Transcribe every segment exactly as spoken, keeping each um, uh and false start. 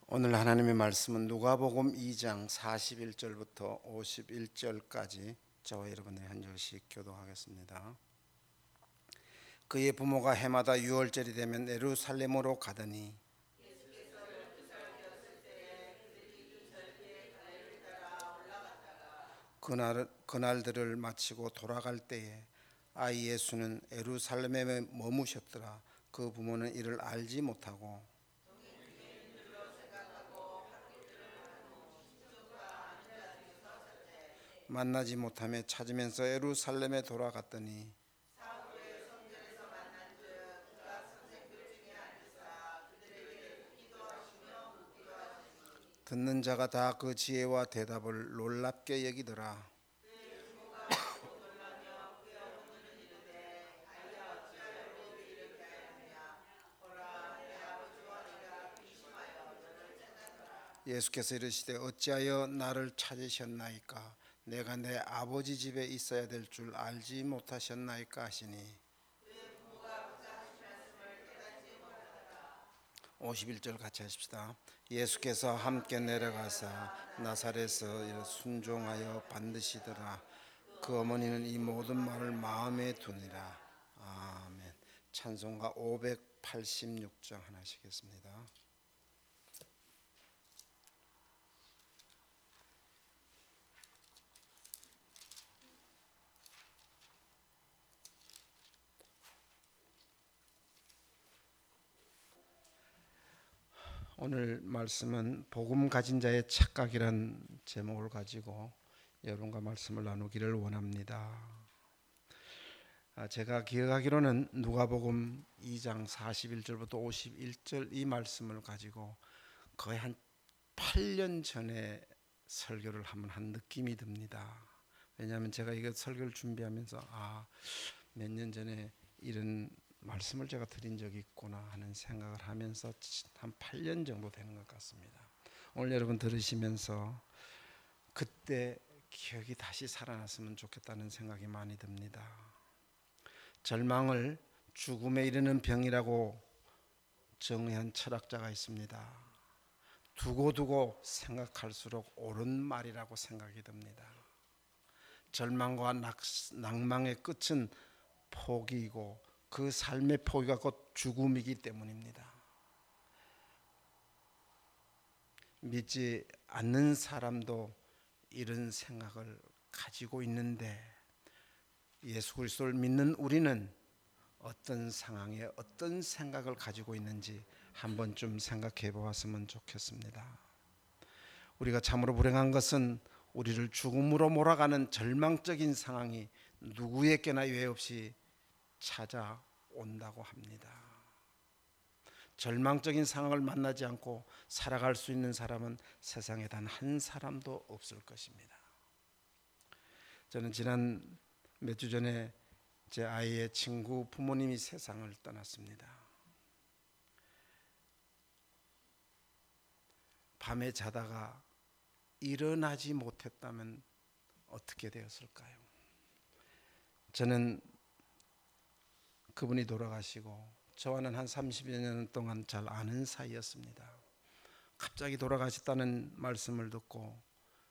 오늘 하나님의 말씀은 누가복음 이 장 사십일 절부터 오십일 절까지 저와 여러분의 한 절씩 교도하겠습니다. 그의 부모가 해마다 유월절이 되면 예루살렘으로 가더니 그날, 그날들을 마치고 돌아갈 때에 아이 예수는 예루살렘에 머무셨더라. 그 부모는 이를 알지 못하고 만나지 못하며 찾으면서 예루살렘에 돌아갔더니 듣는 자가 다 그 지혜와 대답을 놀랍게 여기더라. 예수께서 이르시되 어찌하여 나를 찾으셨나이까? 내가 내 아버지 집에 있어야 될 줄 알지 못하셨나이까 하시니 오십일 절 같이 하십시다. 예수께서 함께 내려가사 나사렛에서 순종하여 반드시더라. 그 어머니는 이 모든 말을 마음에 두니라. 아멘. 찬송가 오백팔십육 장 하나씩 했습니다. 오늘 말씀은 복음 가진 자의 착각이란 제목을 가지고 여러분과 말씀을 나누기를 원합니다. 제가 기억하기로는 누가복음 이 장 사십일 절부터 오십일 절 이 말씀을 가지고 거의 한 팔 년 전에 설교를 한번 한 느낌이 듭니다. 왜냐하면 제가 이거 설교를 준비하면서 아, 몇 년 전에 이런 말씀을 제가 드린 적이 있구나 하는 생각을 하면서 한 팔 년 정도 되는 것 같습니다. 오늘 여러분 들으시면서 그때 기억이 다시 살아났으면 좋겠다는 생각이 많이 듭니다. 절망을 죽음에 이르는 병이라고 정의한 철학자가 있습니다. 두고두고 생각할수록 옳은 말이라고 생각이 듭니다. 절망과 낭망의 끝은 포기이고 그 삶의 포기가 곧 죽음이기 때문입니다. 믿지 않는 사람도 이런 생각을 가지고 있는데 예수 그리스도를 믿는 우리는 어떤 상황에 어떤 생각을 가지고 있는지 한번 좀 생각해 보았으면 좋겠습니다. 우리가 참으로 불행한 것은 우리를 죽음으로 몰아가는 절망적인 상황이 누구에게나 예외 없이 찾아온다고 합니다. 절망적인 상황을 만나지 않고 살아갈 수 있는 사람은 세상에 단 한 사람도 없을 것입니다. 저는 지난 몇 주 전에 제 아이의 친구 부모님이 세상을 떠났습니다. 밤에 자다가 일어나지 못했다면 어떻게 되었을까요? 저는 그분이 돌아가시고 저와는 한 삼십여 년 동안 잘 아는 사이였습니다. 갑자기 돌아가셨다는 말씀을 듣고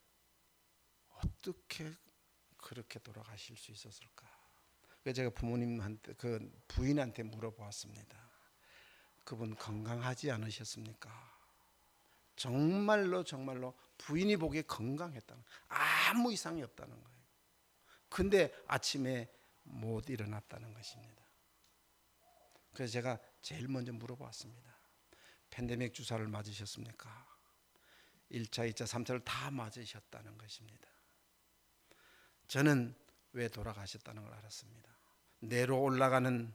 어떻게 그렇게 돌아가실 수 있었을까? 그래서 제가 부모님한테 그 부인한테 물어보았습니다. 그분 건강하지 않으셨습니까? 정말로 정말로 부인이 보기에 건강했다는, 아무 이상이 없다는 거예요. 근데 아침에 못 일어났다는 것입니다. 그래서 제가 제일 먼저 물어봤습니다. 팬데믹 주사를 맞으셨습니까? 일 차, 이 차, 삼 차를 다 맞으셨다는 것입니다. 저는 왜 돌아가셨다는 걸 알았습니다. 뇌로 올라가는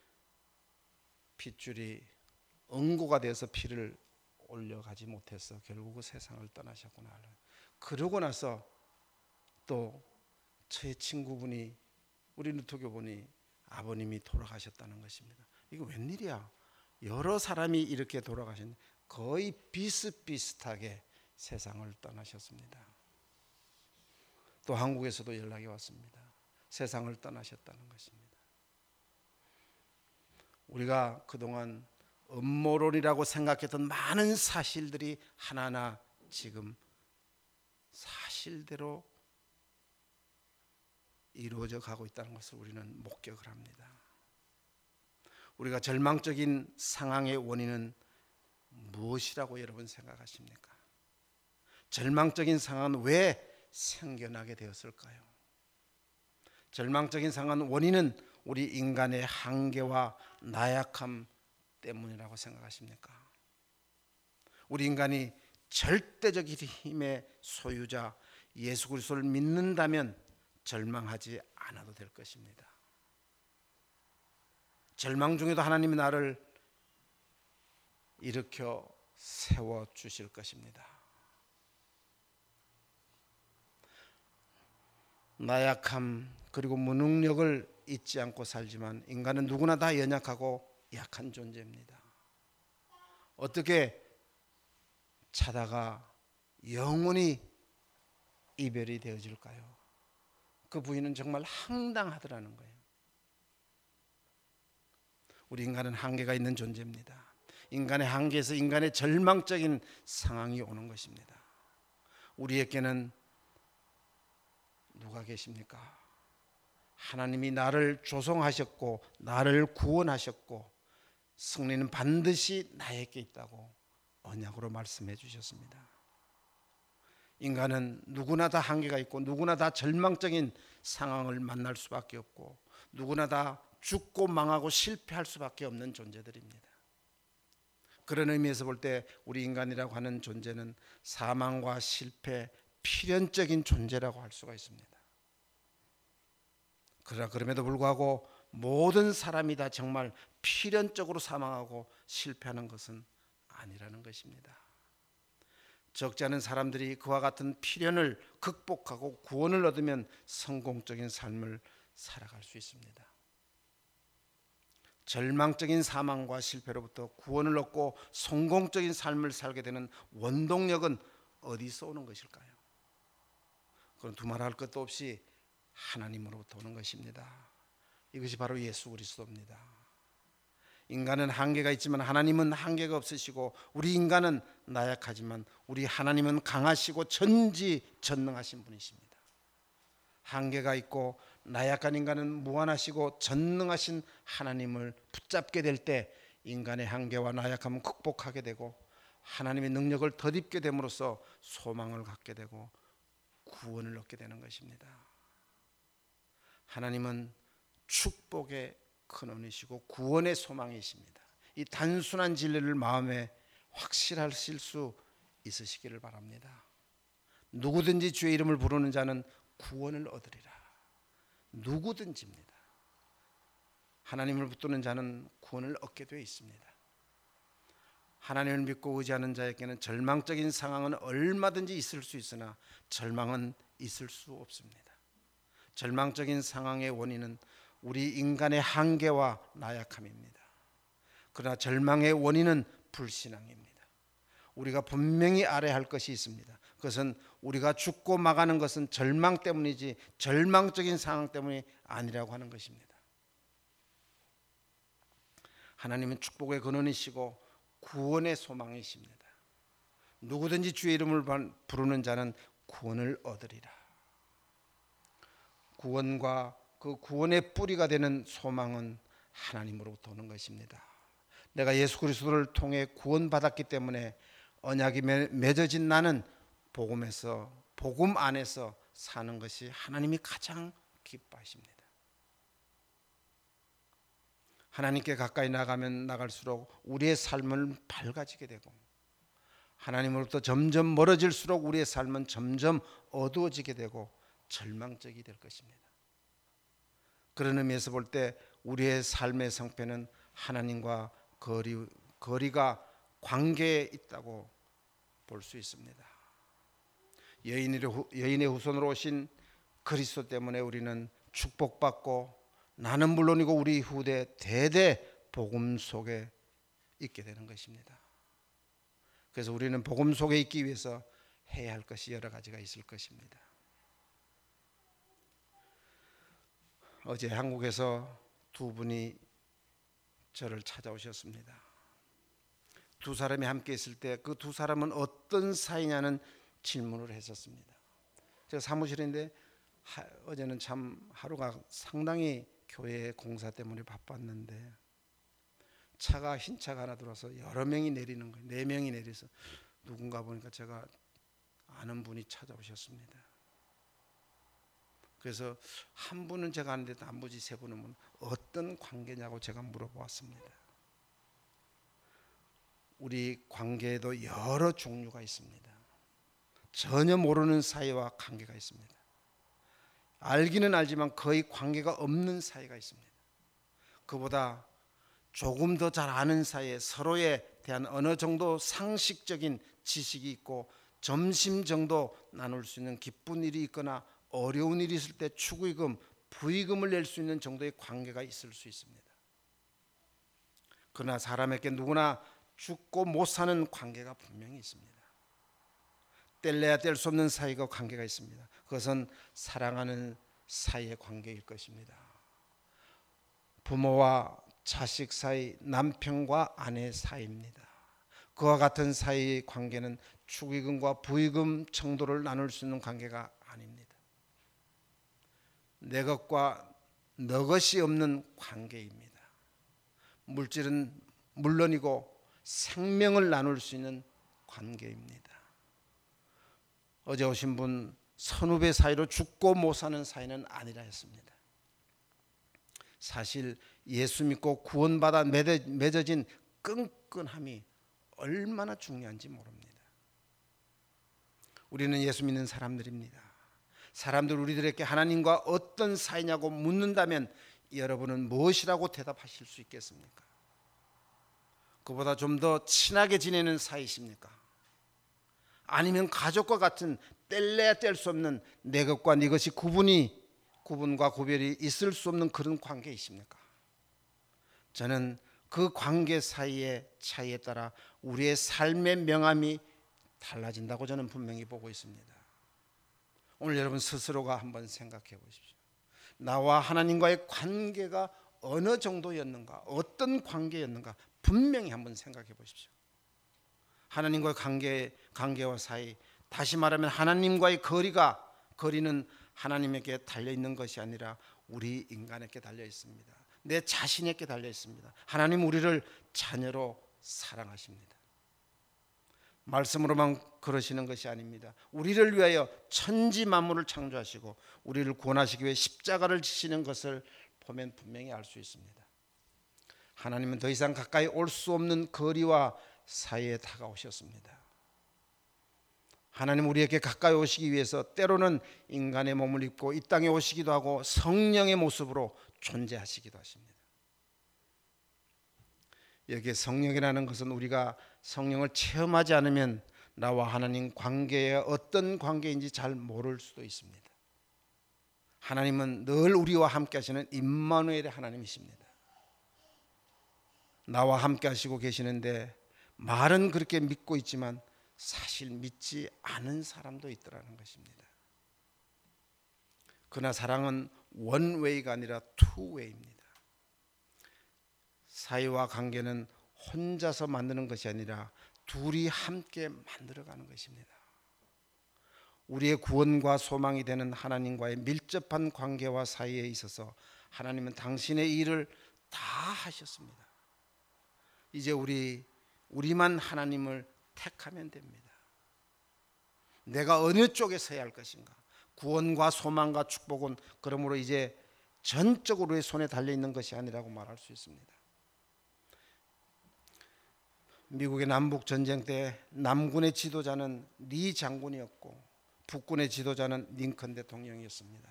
핏줄이 응고가 돼서 피를 올려가지 못해서 결국 세상을 떠나셨구나. 그러고 나서 또 저의 친구분이, 우리 누토교분이 아버님이 돌아가셨다는 것입니다. 이거 웬일이야? 여러 사람이 이렇게 돌아가신, 거의 비슷비슷하게 세상을 떠나셨습니다. 또 한국에서도 연락이 왔습니다. 세상을 떠나셨다는 것입니다. 우리가 그동안 음모론이라고 생각했던 많은 사실들이 하나하나 지금 사실대로 이루어져 가고 있다는 것을 우리는 목격을 합니다. 우리가 절망적인 상황의 원인은 무엇이라고 여러분 생각하십니까? 절망적인 상황은 왜 생겨나게 되었을까요? 절망적인 상황 원인은 우리 인간의 한계와 나약함 때문이라고 생각하십니까? 우리 인간이 절대적인 힘의 소유자 예수 그리스도를 믿는다면 절망하지 않아도 될 것입니다. 절망 중에도 하나님이 나를 일으켜 세워 주실 것입니다. 나약함 그리고 무능력을 잊지 않고 살지만 인간은 누구나 다 연약하고 약한 존재입니다. 어떻게 자다가 영원히 이별이 되어질까요? 그 부인은 정말 황당하더라는 거예요. 우리 인간은 한계가 있는 존재입니다. 인간의 한계에서 인간의 절망적인 상황이 오는 것입니다. 우리에게는 누가 계십니까? 하나님이 나를 조성하셨고 나를 구원하셨고 승리는 반드시 나에게 있다고 언약으로 말씀해 주셨습니다. 인간은 누구나 다 한계가 있고 누구나 다 절망적인 상황을 만날 수밖에 없고 누구나 다 죽고 망하고 실패할 수밖에 없는 존재들입니다. 그런 의미에서 볼 때 우리 인간이라고 하는 존재는 사망과 실패, 필연적인 존재라고 할 수가 있습니다. 그러나 그럼에도 불구하고 모든 사람이 다 정말 필연적으로 사망하고 실패하는 것은 아니라는 것입니다. 적지 않은 사람들이 그와 같은 필연을 극복하고 구원을 얻으면 성공적인 삶을 살아갈 수 있습니다. 절망적인 사망과 실패로부터 구원을 얻고 성공적인 삶을 살게 되는 원동력은 어디서 오는 것일까요? 그건 두말할 것도 없이 하나님으로부터 오는 것입니다. 이것이 바로 예수 그리스도입니다. 인간은 한계가 있지만 하나님은 한계가 없으시고 우리 인간은 나약하지만 우리 하나님은 강하시고 전지전능하신 분이십니다. 한계가 있고 나약한 인간은 무한하시고 전능하신 하나님을 붙잡게 될 때 인간의 한계와 나약함은 극복하게 되고 하나님의 능력을 덧입게 됨으로써 소망을 갖게 되고 구원을 얻게 되는 것입니다. 하나님은 축복의 근원이시고 구원의 소망이십니다. 이 단순한 진리를 마음에 확실하실 수 있으시기를 바랍니다. 누구든지 주의 이름을 부르는 자는 구원을 얻으리라. 누구든지입니다. 하나님을 붙드는 자는 구원을 얻게 되어 있습니다. 하나님을 믿고 의지하는 자에게는 절망적인 상황은 얼마든지 있을 수 있으나 절망은 있을 수 없습니다. 절망적인 상황의 원인은 우리 인간의 한계와 나약함입니다. 그러나 절망의 원인은 불신앙입니다. 우리가 분명히 알아야 할 것이 있습니다. 그것은 우리가 죽고 마가는 것은 절망 때문이지 절망적인 상황 때문이 아니라고 하는 것입니다. 하나님은 축복의 근원이시고 구원의 소망이십니다. 누구든지 주의 이름을 부르는 자는 구원을 얻으리라. 구원과 그 구원의 뿌리가 되는 소망은 하나님으로부터 오는 것입니다. 내가 예수 그리스도를 통해 구원받았기 때문에 언약이 맺어진 나는 복음에서 복음 안에서 사는 것이 하나님이 가장 기뻐하십니다. 하나님께 가까이 나가면 나갈수록 우리의 삶은 밝아지게 되고 하나님으로부터 점점 멀어질수록 우리의 삶은 점점 어두워지게 되고 절망적이 될 것입니다. 그런 의미에서 볼 때 우리의 삶의 성패는 하나님과 거리, 거리가 관계에 있다고 볼 수 있습니다. 여인의, 여인의 후손으로 오신 그리스도 때문에 우리는 축복받고 나는 물론이고 우리 후대 대대 복음 속에 있게 되는 것입니다. 그래서 우리는 복음 속에 있기 위해서 해야 할 것이 여러 가지가 있을 것입니다. 어제 한국에서 두 분이 저를 찾아오셨습니다. 두 사람이 함께 있을 때 그 두 사람은 어떤 사이냐는 질문을 했었습니다. 제가 사무실인데 하, 어제는 참 하루가 상당히 교회 공사 때문에 바빴는데 차가 흰 차가 하나 들어와서 여러 명이 내리는 거예요. 네 명이 내려서 누군가 보니까 제가 아는 분이 찾아오셨습니다. 그래서 한 분은 제가 아는데 나머지 세 분은 어떤 관계냐고 제가 물어보았습니다. 우리 관계에도 여러 종류가 있습니다. 전혀 모르는 사이와 관계가 있습니다. 알기는 알지만 거의 관계가 없는 사이가 있습니다. 그보다 조금 더 잘 아는 사이에 서로에 대한 어느 정도 상식적인 지식이 있고 점심 정도 나눌 수 있는 기쁜 일이 있거나 어려운 일이 있을 때 축의금, 부의금을 낼 수 있는 정도의 관계가 있을 수 있습니다. 그러나 사람에게 누구나 죽고 못 사는 관계가 분명히 있습니다. 뗄래야 뗄 수 없는 사이가 관계가 있습니다. 그것은 사랑하는 사이의 관계일 것입니다. 부모와 자식 사이, 남편과 아내 사이입니다. 그와 같은 사이의 관계는 축의금과 부의금 정도를 나눌 수 있는 관계가 아닙니다. 내 것과 너 것이 없는 관계입니다. 물질은 물론이고 생명을 나눌 수 있는 관계입니다. 어제 오신 분 선후배 사이로 죽고 못 사는 사이는 아니라 했습니다. 사실 예수 믿고 구원받아 맺어진 끈끈함이 얼마나 중요한지 모릅니다. 우리는 예수 믿는 사람들입니다. 사람들 우리들에게 하나님과 어떤 사이냐고 묻는다면 여러분은 무엇이라고 대답하실 수 있겠습니까? 그보다 좀 더 친하게 지내는 사이십니까? 아니면 가족과 같은 뗄래야 뗄 수 없는 내 것과 네 것이 구분이 구분과 구별이 있을 수 없는 그런 관계이십니까? 저는 그 관계 사이의 차이에 따라 우리의 삶의 명암이 달라진다고 저는 분명히 보고 있습니다. 오늘 여러분 스스로가 한번 생각해 보십시오. 나와 하나님과의 관계가 어느 정도였는가, 어떤 관계였는가 분명히 한번 생각해 보십시오. 하나님과의 관계, 관계와 사이, 다시 말하면 하나님과의 거리가 거리는 하나님에게 달려 있는 것이 아니라 우리 인간에게 달려 있습니다. 내 자신에게 달려 있습니다. 하나님 우리를 자녀로 사랑하십니다. 말씀으로만 그러시는 것이 아닙니다. 우리를 위하여 천지 만물을 창조하시고 우리를 구원하시기 위해 십자가를 지시는 것을 보면 분명히 알 수 있습니다. 하나님은 더 이상 가까이 올 수 없는 거리와 사이에 다가오셨습니다. 하나님 우리에게 가까이 오시기 위해서 때로는 인간의 몸을 입고 이 땅에 오시기도 하고 성령의 모습으로 존재하시기도 하십니다. 여기에 성령이라는 것은 우리가 성령을 체험하지 않으면 나와 하나님 관계의 어떤 관계인지 잘 모를 수도 있습니다. 하나님은 늘 우리와 함께 하시는 임마누엘의 하나님이십니다. 나와 함께 하시고 계시는데 말은 그렇게 믿고 있지만 사실 믿지 않은 사람도 있더라는 것입니다. 그러나 사랑은 원웨이가 아니라 투웨이입니다. 사이와 관계는 혼자서 만드는 것이 아니라 둘이 함께 만들어가는 것입니다. 우리의 구원과 소망이 되는 하나님과의 밀접한 관계와 사이에 있어서 하나님은 당신의 일을 다 하셨습니다. 이제 우리 우리만 하나님을 택하면 됩니다. 내가 어느 쪽에 서야 할 것인가? 구원과 소망과 축복은 그러므로 이제 전적으로의 손에 달려있는 것이 아니라고 말할 수 있습니다. 미국의 남북전쟁 때 남군의 지도자는 리 장군이었고 북군의 지도자는 링컨 대통령이었습니다.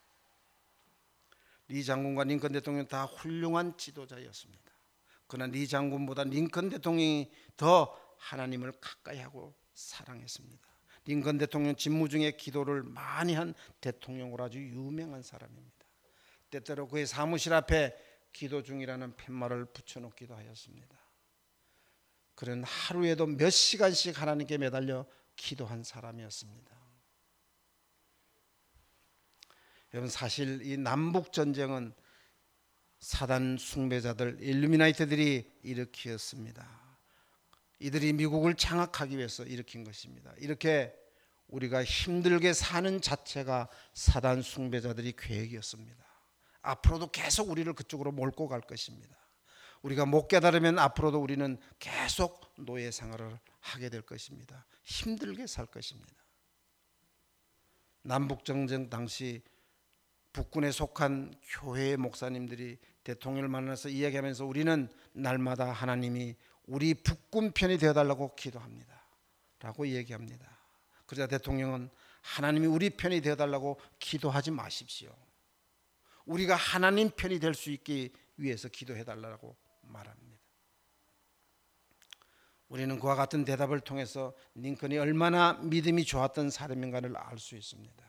리 장군과 링컨 대통령은 다 훌륭한 지도자였습니다. 그러나 리 장군보다 링컨 대통령이 더 하나님을 가까이 하고 사랑했습니다. 링컨 대통령 직무 중에 기도를 많이 한 대통령으로 아주 유명한 사람입니다. 때때로 그의 사무실 앞에 기도 중이라는 팻말을 붙여놓기도 하였습니다. 그는 하루에도 몇 시간씩 하나님께 매달려 기도한 사람이었습니다. 여러분 사실 이 남북 전쟁은 사단 숭배자들 일루미나이트들이 일으켰습니다. 이들이 미국을 장악하기 위해서 일으킨 것입니다. 이렇게 우리가 힘들게 사는 자체가 사단 숭배자들이 계획이었습니다. 앞으로도 계속 우리를 그쪽으로 몰고 갈 것입니다. 우리가 못 깨달으면 앞으로도 우리는 계속 노예 생활을 하게 될 것입니다. 힘들게 살 것입니다. 남북정전 당시 북군에 속한 교회의 목사님들이 대통령을 만나서 이야기하면서 우리는 날마다 하나님이 우리 북군 편이 되어달라고 기도합니다 라고 얘기합니다. 그러자 대통령은 하나님이 우리 편이 되어달라고 기도하지 마십시오. 우리가 하나님 편이 될 수 있기 위해서 기도해달라고 말합니다. 우리는 그와 같은 대답을 통해서 링컨이 얼마나 믿음이 좋았던 사람인가를 알 수 있습니다.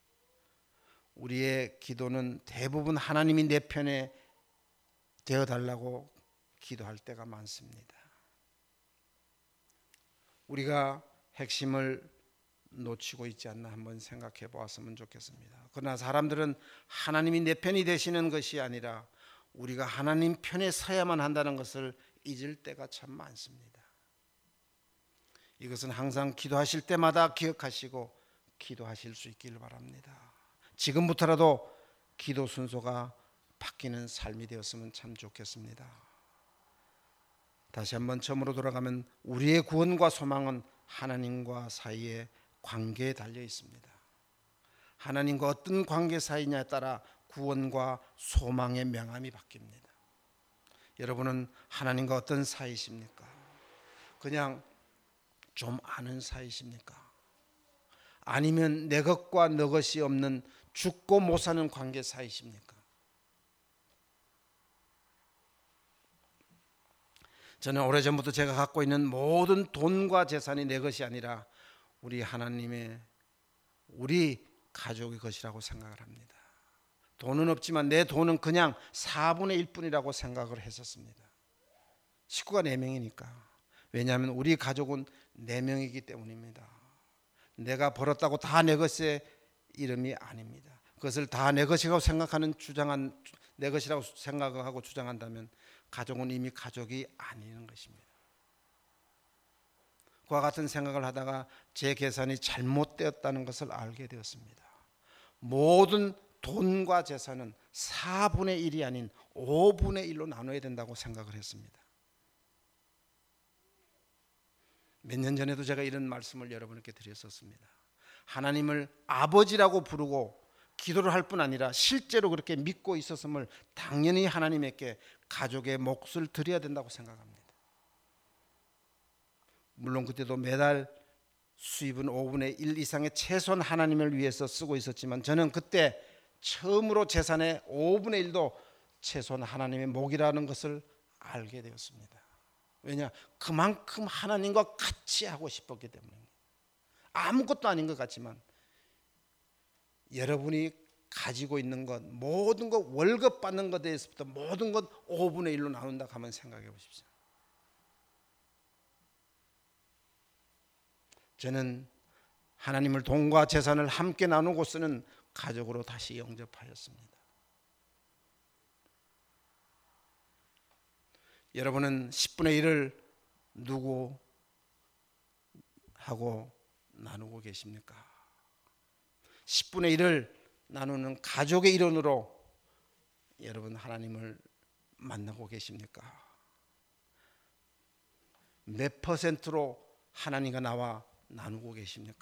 우리의 기도는 대부분 하나님이 내 편에 되어달라고 기도할 때가 많습니다. 우리가 핵심을 놓치고 있지 않나 한번 생각해 보았으면 좋겠습니다. 그러나 사람들은 하나님이 내 편이 되시는 것이 아니라 우리가 하나님 편에 서야만 한다는 것을 잊을 때가 참 많습니다. 이것은 항상 기도하실 때마다 기억하시고 기도하실 수 있기를 바랍니다. 지금부터라도 기도 순서가 바뀌는 삶이 되었으면 참 좋겠습니다. 다시 한번 처음으로 돌아가면 우리의 구원과 소망은 하나님과 사이에 관계에 달려 있습니다. 하나님과 어떤 관계 사이냐에 따라 구원과 소망의 명암이 바뀝니다. 여러분은 하나님과 어떤 사이십니까? 그냥 좀 아는 사이십니까? 아니면 내 것과 너 것이 없는 죽고 못 사는 관계 사이십니까? 저는 오래전부터 제가 갖고 있는 모든 돈과 재산이 내 것이 아니라 우리 하나님의 우리 가족의 것이라고 생각을 합니다. 돈은 없지만 내 돈은 그냥 사분의 일뿐이라고 생각을 했었습니다. 식구가 네 명이니까. 왜냐하면 우리 가족은 네 명이기 때문입니다. 내가 벌었다고 다 내 것의 이름이 아닙니다. 그것을 다 내 것이라고 생각하는 주장한 내 것이라고 생각하고 주장한다면 가족은 이미 가족이 아니는 것입니다. 그와 같은 생각을 하다가 제 계산이 잘못되었다는 것을 알게 되었습니다. 모든 돈과 재산은 사분의 일이 아닌 오분의 일로 나눠야 된다고 생각을 했습니다. 몇 년 전에도 제가 이런 말씀을 여러분께 드렸었습니다. 하나님을 아버지라고 부르고 기도를 할 뿐 아니라 실제로 그렇게 믿고 있었음을 당연히 하나님께 가족의 몫을 드려야 된다고 생각합니다. 물론 그때도 매달 수입은 오분의 일 이상의 최소한 하나님을 위해서 쓰고 있었지만 저는 그때 처음으로 재산의 오분의 일도 최소한 하나님의 몫이라는 것을 알게 되었습니다. 왜냐? 그만큼 하나님과 같이 하고 싶었기 때문입니다. 아무것도 아닌 것 같지만 여러분이 가지고 있는 것, 모든 것, 월급 받는 것에 대해서부터 모든 것 오분의 일로 나눈다 하면 생각해 보십시오. 저는 하나님을 돈과 재산을 함께 나누고 쓰는 가족으로 다시 영접하였습니다. 여러분은 십분의 일을 누구하고 나누고 계십니까? 십분의 일을 나누는 가족의 일원으로 여러분 하나님을 만나고 계십니까? 몇 퍼센트로 하나님과 나와 나누고 계십니까?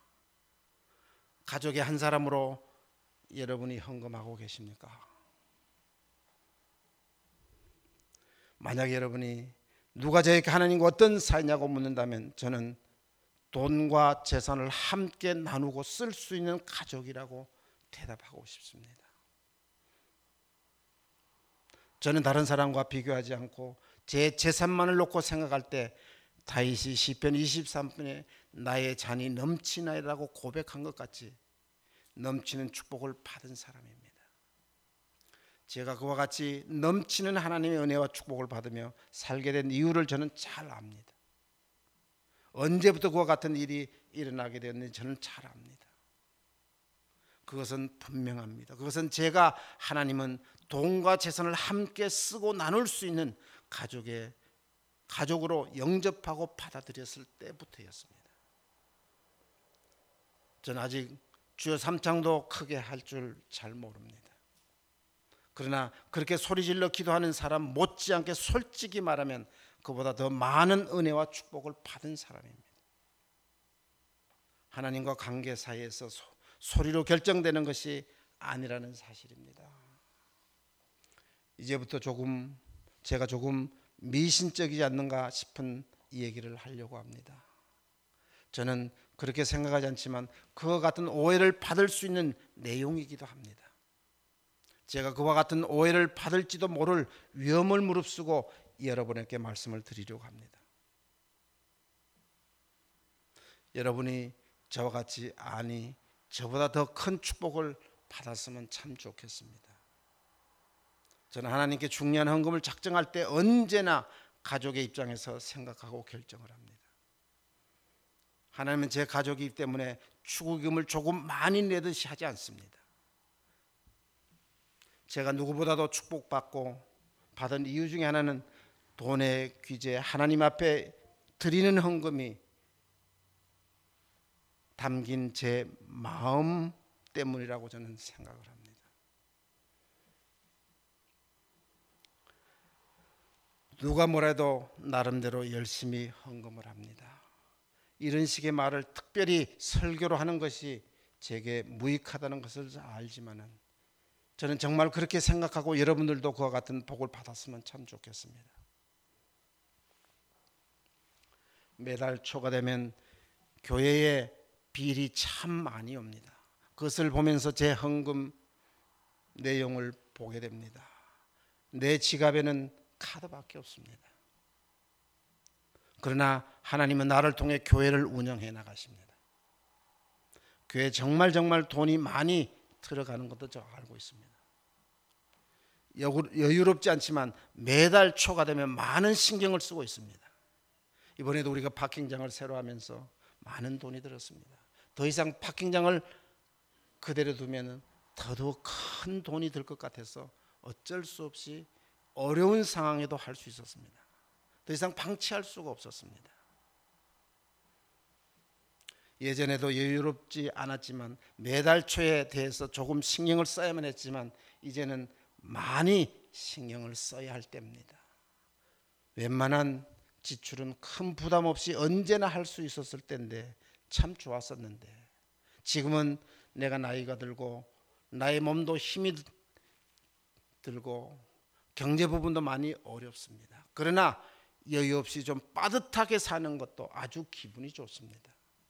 가족의 한 사람으로 여러분이 헌금하고 계십니까? 만약 여러분이 누가 저에게 하나님과 어떤 사이냐고 묻는다면 저는 돈과 재산을 함께 나누고 쓸 수 있는 가족이라고 대답하고 싶습니다. 저는 다른 사람과 비교하지 않고 제 재산만을 놓고 생각할 때 다윗이 시편 이십삼 편에 나의 잔이 넘치나이라고 고백한 것 같이 넘치는 축복을 받은 사람입니다. 제가 그와 같이 넘치는 하나님의 은혜와 축복을 받으며 살게 된 이유를 저는 잘 압니다. 언제부터 그와 같은 일이 일어나게 되었는지 저는 잘 압니다. 그것은 분명합니다. 그것은 제가 하나님은 돈과 재산을 함께 쓰고 나눌 수 있는 가족의 가족으로 영접하고 받아들였을 때부터였습니다. 저는 아직 주여 삼창도 크게 할 줄 잘 모릅니다. 그러나 그렇게 소리질러 기도하는 사람 못지않게 솔직히 말하면 그보다 더 많은 은혜와 축복을 받은 사람입니다. 하나님과 관계 사이에서 소, 소리로 결정되는 것이 아니라는 사실입니다. 이제부터 조금 제가 조금 미신적이지 않는가 싶은 얘기를 하려고 합니다. 저는 그렇게 생각하지 않지만 그와 같은 오해를 받을 수 있는 내용이기도 합니다. 제가 그와 같은 오해를 받을지도 모를 위험을 무릅쓰고 여러분에게 말씀을 드리려고 합니다. 여러분이 저와 같이 아니 저보다 더 큰 축복을 받았으면 참 좋겠습니다. 저는 하나님께 중요한 헌금을 작정할 때 언제나 가족의 입장에서 생각하고 결정을 합니다. 하나님은 제 가족이기 때문에 축의금을 조금 많이 내듯이 하지 않습니다. 제가 누구보다도 축복받고 받은 이유 중에 하나는 돈의 귀재 하나님 앞에 드리는 헌금이 담긴 제 마음 때문이라고 저는 생각을 합니다. 누가 뭐래도 나름대로 열심히 헌금을 합니다. 이런 식의 말을 특별히 설교로 하는 것이 제게 무익하다는 것을 알지만은 저는 정말 그렇게 생각하고 여러분들도 그와 같은 복을 받았으면 참 좋겠습니다. 매달 초가 되면 교회에 비일이 참 많이 옵니다. 그것을 보면서 제 헌금 내용을 보게 됩니다. 내 지갑에는 카드밖에 없습니다. 그러나 하나님은 나를 통해 교회를 운영해 나가십니다. 교회에 정말 정말 돈이 많이 들어가는 것도 저 알고 있습니다. 여유롭지 않지만 매달 초가 되면 많은 신경을 쓰고 있습니다. 이번에도 우리가 파킹장을 새로 하면서 많은 돈이 들었습니다. 더 이상 파킹장을 그대로 두면 더더욱 큰 돈이 들 것 같아서 어쩔 수 없이 어려운 상황에도 할 수 있었습니다. 더 이상 방치할 수가 없었습니다. 예전에도 여유롭지 않았지만 매달 초에 대해서 조금 신경을 써야만 했지만 이제는 많이 신경을 써야 할 때입니다. 웬만한 지출은 큰 부담 없이 언제나 할 수 있었을 때인데 참 좋았었는데 지금은 내가 나이가 들고 나의 몸도 힘이 들고 경제 부분도 많이 어렵습니다. 그러나 여유 없이 좀 빠듯하게 사는 것도 아주 기분이 좋습니다.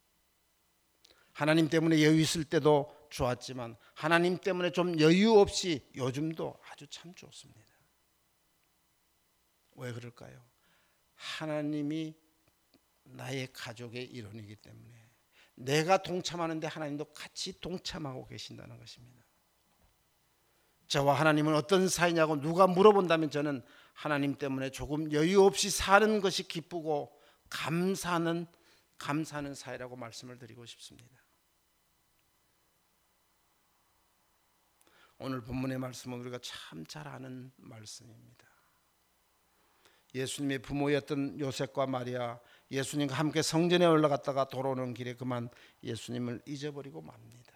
하나님 때문에 여유 있을 때도 좋았지만 하나님 때문에 좀 여유 없이 요즘도 아주 참 좋습니다. 왜 그럴까요? 하나님이 나의 가족의 일원이기 때문에 내가 동참하는데 하나님도 같이 동참하고 계신다는 것입니다. 저와 하나님은 어떤 사이냐고 누가 물어본다면 저는 하나님 때문에 조금 여유 없이 사는 것이 기쁘고 감사하는 감사하는 사이라고 말씀을 드리고 싶습니다. 오늘 본문의 말씀은 우리가 참 잘 아는 말씀입니다. 예수님의 부모였던 요셉과 마리아, 예수님과 함께 성전에 올라갔다가 돌아오는 길에 그만 예수님을 잊어버리고 맙니다.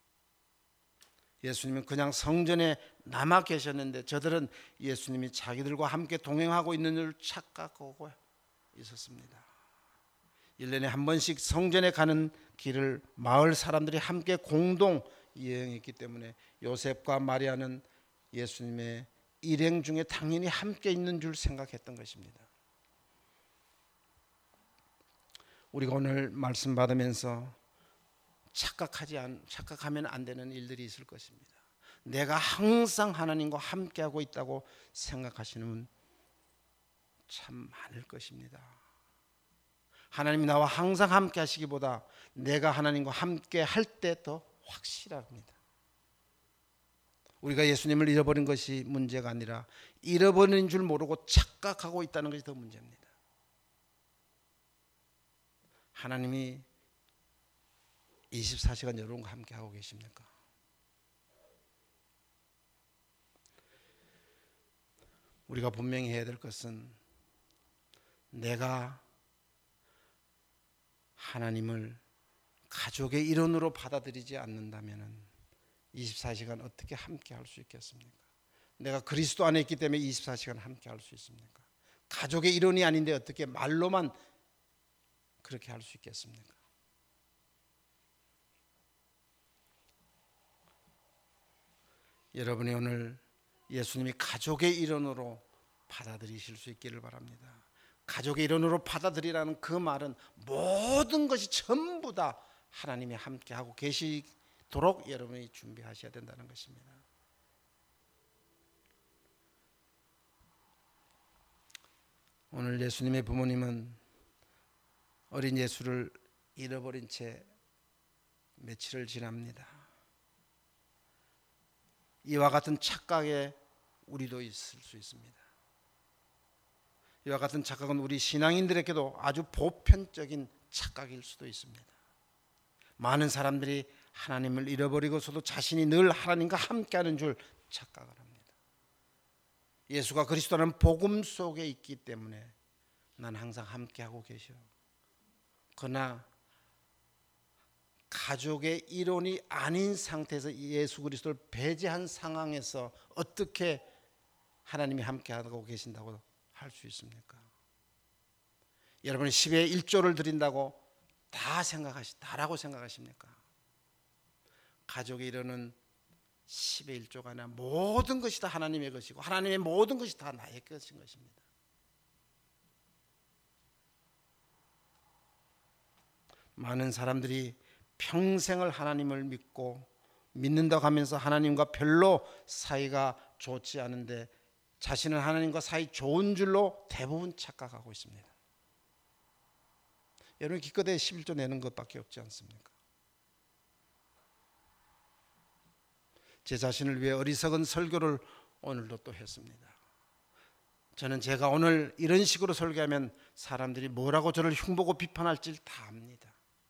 예수님은 그냥 성전에 남아 계셨는데 저들은 예수님이 자기들과 함께 동행하고 있는 줄 착각하고 있었습니다. 일 년에 한 번씩 성전에 가는 길을 마을 사람들이 함께 공동 여행했기 때문에 요셉과 마리아는 예수님의 일행 중에 당연히 함께 있는 줄 생각했던 것입니다. 우리가 오늘 말씀 받으면서 착각하지 않, 착각하면 안 되는 일들이 있을 것입니다. 내가 항상 하나님과 함께하고 있다고 생각하시는 분 참 많을 것입니다. 하나님이 나와 항상 함께 하시기보다 내가 하나님과 함께 할 때 더 확실합니다. 우리가 예수님을 잃어버린 것이 문제가 아니라 잃어버린 줄 모르고 착각하고 있다는 것이 더 문제입니다. 하나님이 이십사 시간 여러분과 함께 하고 계십니까? 우리가 분명히 해야 될 것은 내가 하나님을 가족의 일원으로 받아들이지 않는다면 이십사 시간 어떻게 함께 할 수 있겠습니까? 내가 그리스도 안에 있기 때문에 이십사 시간 함께 할 수 있습니까? 가족의 일원이 아닌데 어떻게 말로만 그렇게 할 수 있겠습니까? 여러분이 오늘 예수님이 가족의 일원으로 받아들이실 수 있기를 바랍니다. 가족의 일원으로 받아들이라는 그 말은 모든 것이 전부 다 하나님이 함께하고 계시도록 여러분이 준비하셔야 된다는 것입니다. 오늘 예수님의 부모님은 어린 예수를 잃어버린 채 며칠을 지납니다. 이와 같은 착각에 우리도 있을 수 있습니다. 이와 같은 착각은 우리 신앙인들에게도 아주 보편적인 착각일 수도 있습니다. 많은 사람들이 하나님을 잃어버리고서도 자신이 늘 하나님과 함께하는 줄 착각을 합니다. 예수가 그리스도라는 복음 속에 있기 때문에 난 항상 함께하고 계셔. 그러나 가족의 일원이 아닌 상태에서 예수 그리스도를 배제한 상황에서 어떻게 하나님이 함께하고 계신다고 할 수 있습니까? 여러분이 십의 일 조를 드린다고 다 생각하시, 다라고 생각하십니까? 가족의 일원은 십의 일 조가 아니라 모든 것이 다 하나님의 것이고 하나님의 모든 것이 다 나의 것인 것입니다. 많은 사람들이 평생을 하나님을 믿고 믿는다고 하면서 하나님과 별로 사이가 좋지 않은데 자신은 하나님과 사이 좋은 줄로 대부분 착각하고 있습니다. 여러분 기껏해 십일 조 내는 것밖에 없지 않습니까? 제 자신을 위해 어리석은 설교를 오늘도 또 했습니다. 저는 제가 오늘 이런 식으로 설교하면 사람들이 뭐라고 저를 흉보고 비판할지 다 압니다.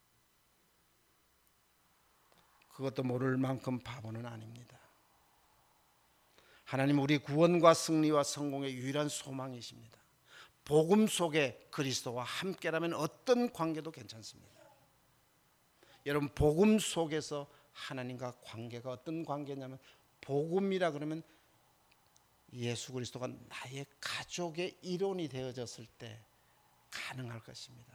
그것도 모를 만큼 바보는 아닙니다. 하나님 우리 구원과 승리와 성공의 유일한 소망이십니다. 복음 속에 그리스도와 함께라면 어떤 관계도 괜찮습니다. 여러분 복음 속에서 하나님과 관계가 어떤 관계냐면 복음이라 그러면 예수 그리스도가 나의 가족의 일원이 되어졌을 때 가능할 것입니다.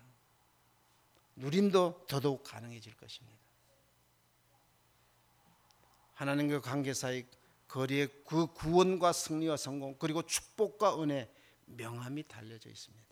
누림도 더더욱 가능해질 것입니다. 하나님과 관계 사이 거리에 그 구원과 승리와 성공 그리고 축복과 은혜 명암이 달려져 있습니다.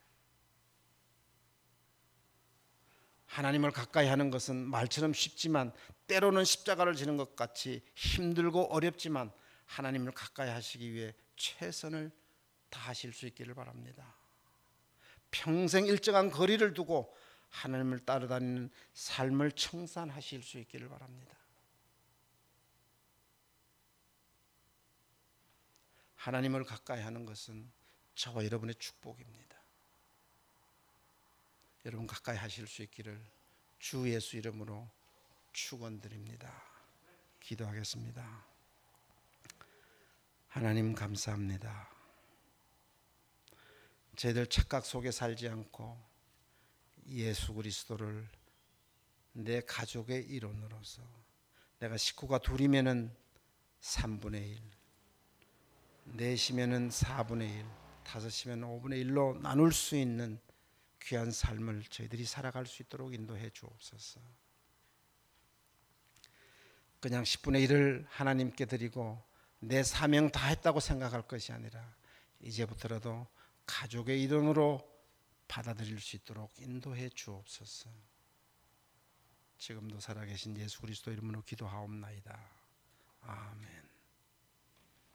하나님을 가까이 하는 것은 말처럼 쉽지만 때로는 십자가를 지는 것 같이 힘들고 어렵지만 하나님을 가까이 하시기 위해 최선을 다하실 수 있기를 바랍니다. 평생 일정한 거리를 두고 하나님을 따라다니는 삶을 청산하실 수 있기를 바랍니다. 하나님을 가까이 하는 것은 저와 여러분의 축복입니다. 여러분 가까이 하실 수 있기를 주 예수 이름으로 축원드립니다. 기도하겠습니다. 하나님 감사합니다. 저희들 착각 속에 살지 않고 예수 그리스도를 내 가족의 일원으로서 내가 식구가 둘이면은 삼분의 일, 넷이면은 사분의 일, 다섯이면 오분의 일로 나눌 수 있는 귀한 삶을 저희들이 살아갈 수 있도록 인도해 주옵소서. 그냥 십분의 일을 하나님께 드리고 내 사명 다 했다고 생각할 것이 아니라 이제부터라도 가족의 일원으로 받아들일 수 있도록 인도해 주옵소서. 지금도 살아계신 예수 그리스도 이름으로 기도하옵나이다. 아멘.